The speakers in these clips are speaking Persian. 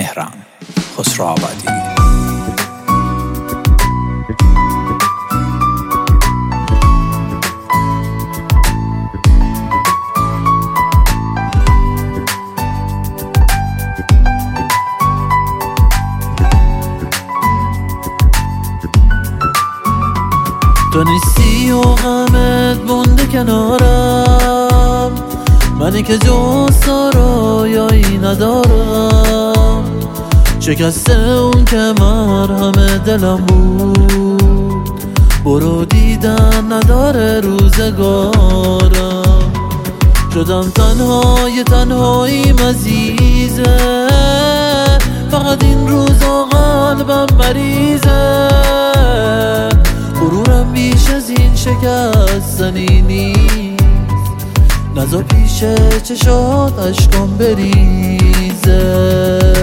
مهرم خسروآبادی. تو نیستی و غمت مونده کنارم، منی که جز سرایایی ندارم. شکسته اون که مرهم دلم بود، برو دیدن نداره روزگارم. شدم تنهای تنهایی مزیزه، فقط این روزا قلبم مریضه. غرورم بیش از این شکستنی نیست، نذار پیش چشات اشکام بریزه.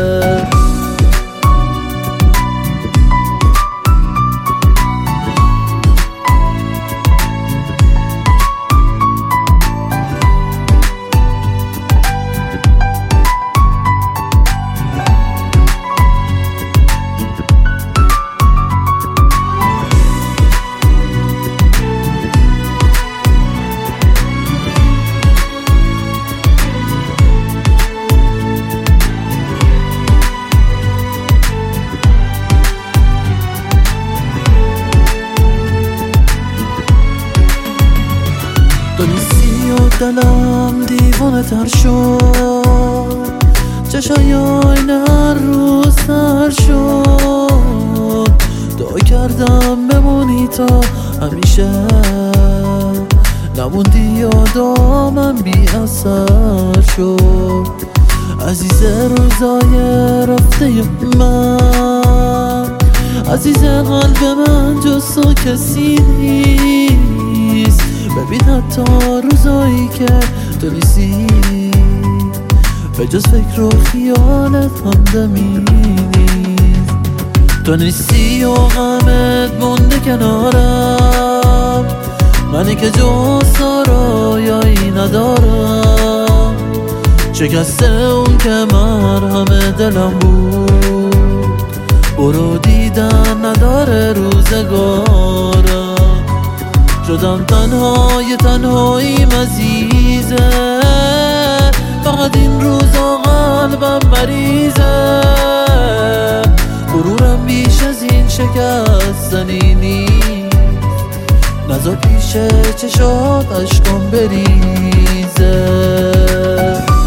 تو نیستی و دلم دیوانه تر شد، چشای آینه هر روز تر شد. دعا کردم بمونی تا همیشه، نموندی یادامم بی اثر شد. عزیز روزای رفته من، عزیز قلب من جز تو کسی نیست. ببین حتی روزایی که تو نیستی، به جز فکر و خیالت همدمی نیست. تو نیستی و غمت مونده کنارم، منی که جز سرایایی ندارم. شکسته اون که مرهم دلم بود، برو دیدن نداره روزگارم. شدم تنهای تنهایی مزیزه، فقط این روزا قلبم مریضه. غرورم بیش از این شکستنی نیست، نذار پیش چشات اشکام بریزه.